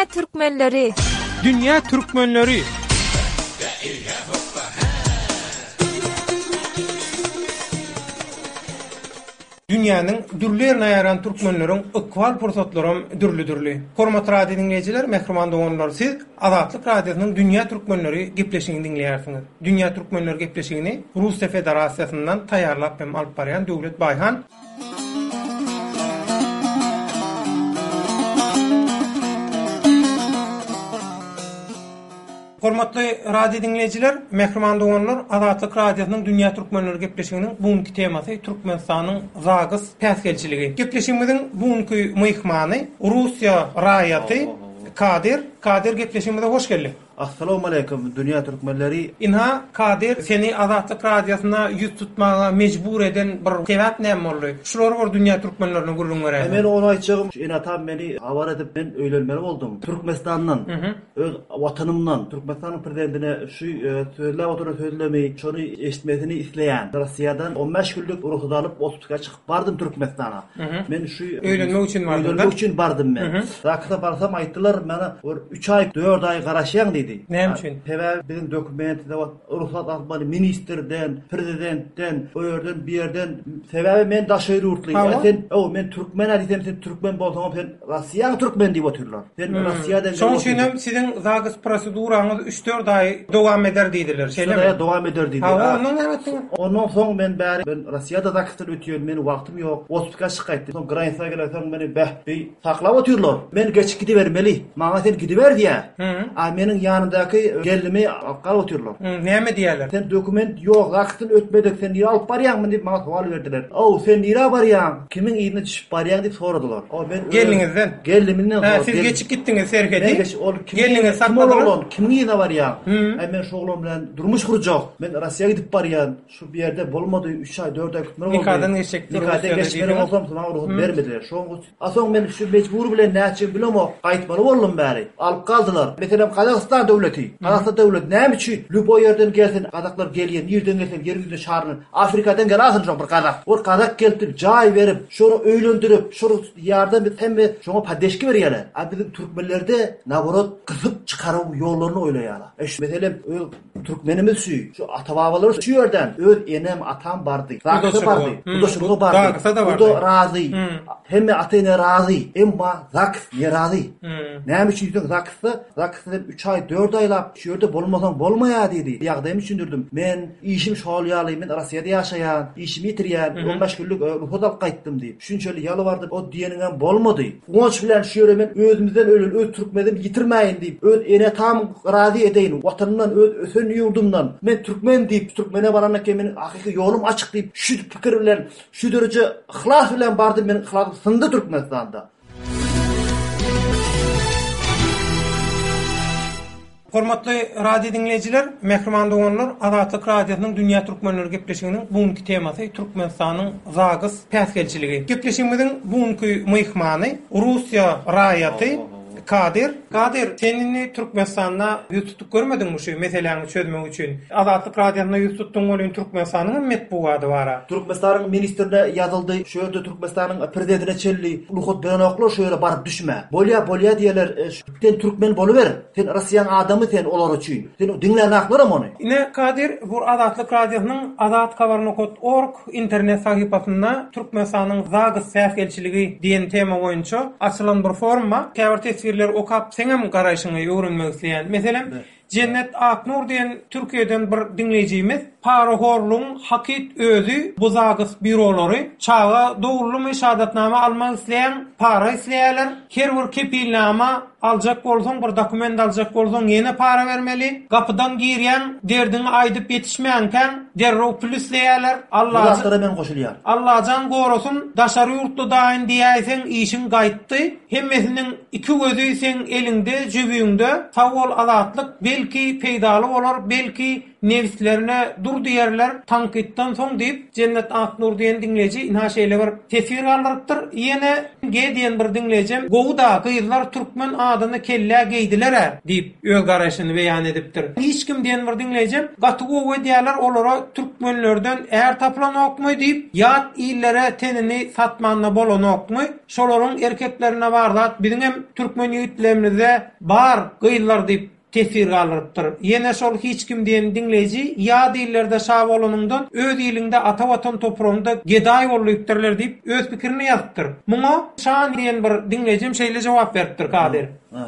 Dünya Türkmenleri. Dünya Türkmenleri. Dünýäniň dürli ýerine ýaran türkmenleriň ökwal pursatlarym dürli. Hormat radio dinleýijiler, mehriman doganlar, siz Azatlyk radiosynyň Dünýä Türkmenleri gepleşigini dinleýärsiňiz. Dünýä Türkmenleri gepleşigini Russiýa Federasiýasyndan taýýarlap hem alyp barýan Döwlet Baýhan. Hormatly radio dinleýijiler, mehriman doganlar, Azatlyk radiosynyň Dünýä Türkmenleri gepleşiginiň bugünkü temasy Türkmenistanyň zagys täsirçiligi. Gepleşigimiziň bugünkü myhmany Russiýa raýaty Kadir gepleşigimize hoş geldi. Assalamu alaykum Dünýä Türkmenleri. Inha Kadir seni Azatlyk radiosyna ýüz tutmaga mejbur eden bir sebäp näme boldy? Şular bar Dünýä Türkmenleriniň gurulmagy berýär. Men onu aýtjagym, ina tam meni habar edip men öýlenmeli boldum. Türkmenistanyň öz watanymdan, Türkmenistanyň prezidentine şu sözler oturup sözlemeyi, şonu eşitmesini isleýän Russiýadan 15 günlük ruhsat alyp ospitga çykyp bardym Türkmenistana. Men şu öýlenmek üçin bardym. Öýlenmek üçin bardym men. Rakda barsam aýtdylar, meni 3 ay 4 ay garaşýan dedi. Näme üçin? Sebäbi bizim dokumentde ruhsat almaly ministerden, prezidentden, o ýerden, bir ýerden. Sebäbi men daşary urtly. Men türkmen adysem, sen türkmen bolsaň, sen Russiýa türkmen diýip oturlar. Sen Russiýadan. Şoň üçin siziň zagys proseduraňyz 3-4 ay dowam eder diýdiler. Şeýle dowam eder diýdiler. Ondan näme? Ondan soň men Russiýada zagysty ötýän, meni wagtym ýok. Ospitga çykaýdy. Soň granisaga gelsem meni saklap oturlar. Men geç gidibermeli. Maňa sen gidiber diýär. A meniň ýanymdaky gelimi alqal oturlar. Näme diýerler? Sen dokument ýok, wagtyn ötmedek, sen ýa alyp barýanmy diýip maňa sual berdiler. Sen nira barýan? Kimiň ýerine düşüp barýan diýip soradylar. Ben Gelinizden. Gelimden. Siz geçip gitdiňiz serhedi. Geliniňe sakladylar. Kimiň ýerine barýan? Men şoğlum bilen durmuş gurjak. Men Russiýaga gidip barýan. Şu bir ýerde bolmady, 3 ay 4 ay gitmeli boldy. Nikahdan geçecekdir. Nikahdan geçmeli bolsam sana ruhsat bermediler. Soň men şu mejbur bilen näçe bilemo gaýtmaly boldum bäri. Alyp kaldylar. Meselem Kazakystan döwleti. Kazakystan döwlet näme üçin? Lübo ýerden gelsen, Kazaklar gelýän, ýerden gelsen, ýerinde şaryny Afrikadan gelasyň jok bir Kazak. O Kazak gelip jaý berip, şonu öýlendirip, şonu ýardam etme, şoňa padeşki berýärler. A bizim türkmenlerde naborot kızıp çıkaryp ýollaryny oýlaýarlar. Meselem türkmenimiz şu ata-babalar şu ýerden öz enem atam bardy. Zaksa bardy. Bu şunu bardy. Bu razy. Hemme atene razy. Emma zaks ýerazy. Näme üçin Zaksda 3 ay 4 aylap şu ýerde bolmasaň bolmaýar diýdi. Ýagdaýymy düşündirdim. Men işim şol ýaly, men Russiýada ýaşaýan, işimi ýitirýän, 15 günlük ruhsat alyp gaýtdym diýip. Şunçaly ýalwardy, o diýeniňem bolmady. Oňç bilen şu ýere men özümizden öz türkmenimi ýitirmäýin diýip, öz ene tam razy edeýin. Watanymdan, öz ösen ýurdumdan men türkmen diýip, türkmene barandan men hakyky ýolum açyk diýip, şu pikir bilen, şu derece ihlas bilen bardym, men ihlasym syndy Türkmenistanda. Hormatly radio dinleýijiler, mehriman doganlar, Azatlyk radiosynyň Dünýä Türkmenleri gepleşiginiň bugünkü temasy Türkmenistanyň zagys täsirçiligi. Gepleşigimiziň bugünkü myhmany Russiýa raýaty Kadir, senini Türkmenistanda ýüz tutup görmediňmi şu meseleňi çözmek üçin? Azatlyk radiosyna ýüz tutduğun bolýan Türkmenistanyň metbuaty bar. Türkmenistanyň ministrine ýazyldy, şu ýerde Türkmenistanyň prezidentine çelli, luhut bilen oklar şu ýere barıp düşme. Bolýa diýerler, sen türkmen boluber. Sen Russiýanyň adamy sen olar üçin. Sen diňläni aklarym ony. Ine Kadir, bu Azatlyk radiosynyň azatkabarnokot.org internet sahypasynda Türkmenistanyň zagys täsirçiligi diýen tema boýunça açylan bir forumma okap seňem garaýşyňy öwrenmek isleýän. Meselem Cennet Aknur diýen Türkiýeden bir dinleýijimiz Parahorluň hakit özü bu zagys bürolary çağa dowrulmy şahadatnama almak isleýän para isleýärler. Her bir kepilnama aljak bolsaň, bir dokument aljak bolsaň ýene para bermeli. Gapydan girýän derdini aýdyp ýetişmeýänken derrok pul isleýärler. Allahjan gorusun daşary ýurtda daýyn diýäsen işiň gaýtdy. Hemmesiniň iki gözü sen elinde, jübüňde. Sag bol azatlyk belki peýdaly bolar, belki nevislerine dur diýerler, tankitdan soň diýip Cennet Aknur diýen dinleýiji inha şeýle bir tesir aldyrypdyr. Ýene G diýen bir dinleýijim gowda gyýlar türkmen adyny kelle geýdiler diýip öz garaşyny beýan edipdir. Hiç kim diýen bir dinleýijim gaty gowy diýerler olara türkmenlerden äär taplan okmy diýip ýat illere tenini satmanyna bolan okmy şolaryň erkeklerine bardat biziň hem türkmen ýigitlerimizde bar gyýlar diýip tesir alypdyr. Ýene şol hiç kim diýen dinleýiji ýa dillerde şah bolanyňdan öz ilinde ata watan toprağynda geday bolypdyrlar diýip öz pikirini ýazdyr. Muňa şan diýen bir dinleýijim şeýle jogap beripdir Kadir.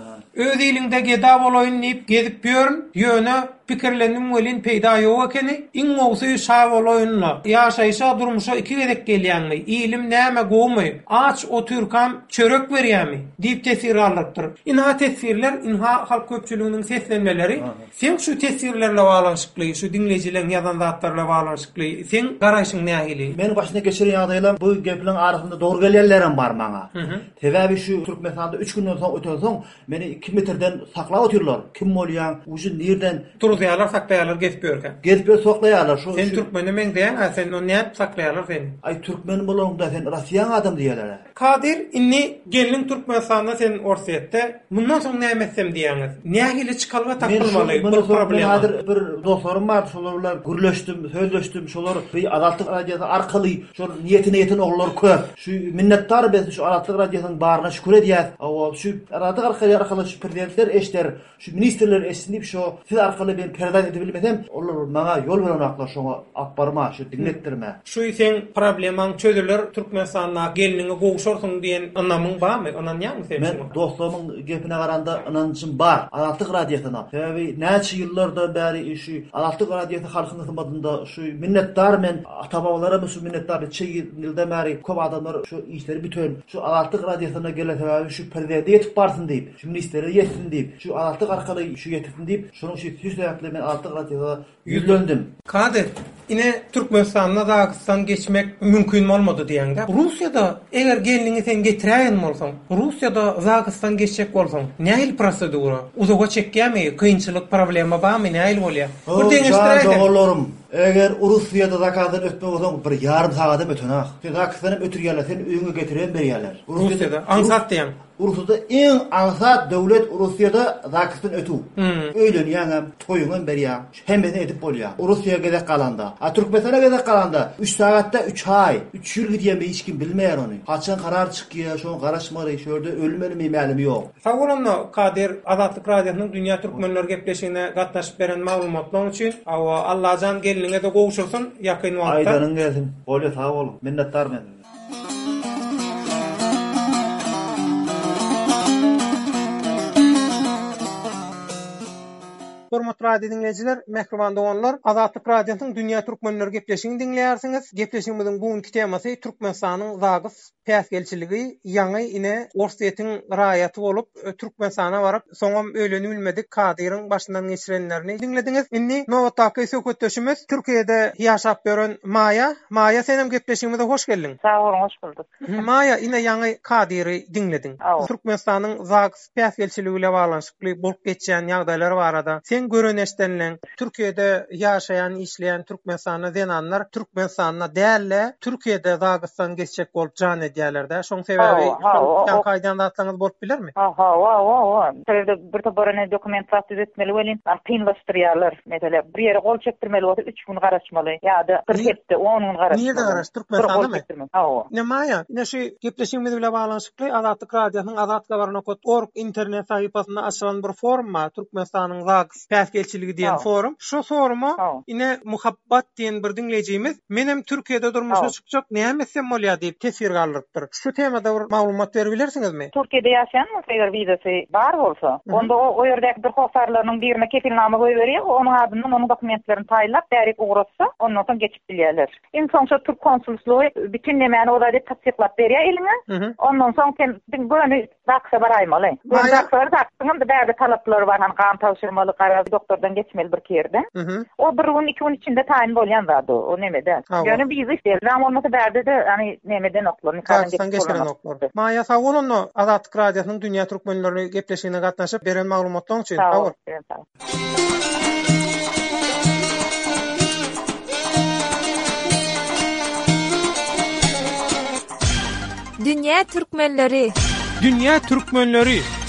Öz ilinde geda bolaýyn diýip gezip ýörün, ýöne pikirlenim welin peýda ýok ekeni, iň gowsy şah bolaýynla ýaşaýşa durmuşa iki gezek gelýänmi, ilim näme gowmy, aç otyrkam çörek berýärmi diýip tesir alypdyr. Inha tesirler, inha halk köpçüliginiň seslenmeleri, sen şu tesirlerle baglanyşykly, şu dinleýijileriň ýazan zatlarla baglanyşykly, sen garaşyň nähili? Meni başyna geçiren ýagdaýlar bu gepliň arasynda dogry gelýänlerim bar maňa. Sebäbi şu Türkmenistanda 3 günden soň öten soň meni 2 metrden saklap otyrlar. Kim bolýan, ujun nerden Turuzyalar saklayalar gezip ýörken. gezip saklaýarlar. Şu Sen türkmeni men diýen, sen onu näp saklayalar seni? ay türkmen bolanda sen Russiýan adam diýerler. Kadir, inni gelin Türkmenistan'da sen orsiýetde, bundan soň näme etsem diýäňiz? Nähili çykalga takylmaly bu problem. Hadir bir dostlarym bar, şolarlar gürleşdim, sözleşdim, şolar bir Adatlyk radiosu arkaly şol niýetine ýeten oglar köp. Şu minnetdar biz şu Adatlyk radiosynyň baryna şükür edýär. Şu Adatlyk arkaly şu prezidentler eşler, şu ministrler eşsinip şu siz arkaly ben perdat edebilmesem, onlar maňa ýol berenaklar şoňa akbarma, şu dinletdirme. Şu sen problemaň çözüler Türkmenistanda geliniňe gowşursyň diýen anamyň barmy? Onan ýa-mı sen? Men dostlarymyň gepine garanda inancym bar. Adatlyk radiosyna. Sebäbi näçe ýyllardan bäri şu Adatlyk radiosyny halkyň hyzmatynda şu minnetdar men ata-babalarym şu minnetdar ýyldan bäri köp adamlar şu işleri bütün şu Adatlyk radiosyna gelen sebäbi şu perdede ýetip barsyn diýip, şu ministere ýetsin diýip, şu Adatlyk arkaly şu ýetipsin diýip, şonuň şu süýs sebäpli men Adatlyk radiosyna ýüzlendim. Kadir, ine Türkmenistan'a Dagestan geçmek mümkün olmadı diýende. Russiýada eger geliniňi sen getiräýän bolsaň, Russiýada Dagestan geçecek bolsaň, näil prosedura? Uzaga çekýärmi? Kynçylyk problema barmy? Näil bolýar? Bu deňeşdirýär. Doğrularım. Eger Russiýada zakazdan ötmek bolsaň bir ýarym sagatda ötenak. Sen Dagestan'a ötürýärler, sen öňe getiren berýärler. Russiýada ansat diýen. Rusyada en ansat döwlet Rusyada Dagestan ötü. Öýlenýän, toýuňan berýär. Hemmesini edip bolýar. Russiýa gezek galanda. Türkmenistana gezek galanda 3 sagatda 3 ay, 3 ýyl gidýän hiç kim bilmeýär ony. Haçan karar çykýar, şoň garaşmaly, şöýde ölmeli mälimi ýok. Sag bolanma Kadir, Adatlyk radiosynyň dünýä türkmenler gepleşigine gatnaşyp beren maglumatlar üçin Allahjan geliniňe de gowşursun ýakyn wagtda. Aýdanyň gelsin. Bolýa sag bol. Minnetdar men. Hormatly radio dinleyijiler, mehriban doganlar, Adatlyk radiosynyň dünýä türkmenler gepleşigini dinleýärsiňiz. Gepleşigimiziň bugünkü temasy Türkmenistanyň Zagys päsgelçiligi, ýaňy ine orsiýetiň raýaty bolup Türkmenistana baryp, soňam öýleni bilmedik Kadyryň başyndan geçirenlerini dinlediňiz. Indi nowatdaky söhbetdeşimiz Türkiýede ýaşap gören Maya. Maya, senem gepleşigimize hoş geldin. Sağ olun, hoş bulduk. Maya, ine ýaňy Kadyry dinledin. Türkmenistanyň Zagys päsgelçiligi bilen baglanşykly bolup geçýän ýagdaýlar barada sen göreneşdenlen Türkiýede ýaşaýan, işleýän Türkmenistana denanlar Türkmenistana dälle Türkiýede Dagestan geçecek bolup jan edýärler-de. Şoň sebäbi şol kaýdan atlaňyz bolup bilermi? Sebäbi bir toborane dokumentasiýa etmeli welin, kynlaşdyrýarlar. Mesela bir ýere gol çekdirmeli bolsa 3 gün garaşmaly, ýa-da 47 10 gün garaşmaly. Niýede garaş Türkmenistanda mı? Ne Maya, ine şu gepleşigimiz bilen baglanşykly Adatlyk radiosynyň adatkabarna.org internet sahypasynda açylan bir forumma Türkmenistanyň Zagys päsgelçiligi diýen forum. Şu foruma ine muhabbat diýen bir dinleýijimiz menem Türkiýede durmuşa çykjak näme etsem bolýar diýip tesir galypdyr. Şu temada bir maglumat berebilirsiňizmi? Türkiýede ýaşaýan eger wizasy bar bolsa, onda o ýerdäki bir howsarlarynyň birine kefilnama goýberýär, onuň adyndan onuň dokumentlerini taýlap bärik ugrasa, ondan soň geçip bilýärler. En soňça Türk konsulslugy bütün nämäni olady tasdiklap berýär elime. Ondan soň sen böyle Daks'a baraýmaly. Bu Daks'a Daks'yň da bäzi talaplary bar, kan tawşyrmaly, gara doktordan geçmeli bir kerde. O bir gün 2 gün içinde taýin bolýan zady o nemede. Ýöne biz işler, ama olmasa bärde de hani nemeden oklar, nikadan geçiren oklar. Maya, sag bolun, Adatlyk radiosynyň dünýä türkmenleri gepleşigine gatnaşyp beren maglumatlar üçin. Dünya Türkmenleri. Dünya Türkmenleri.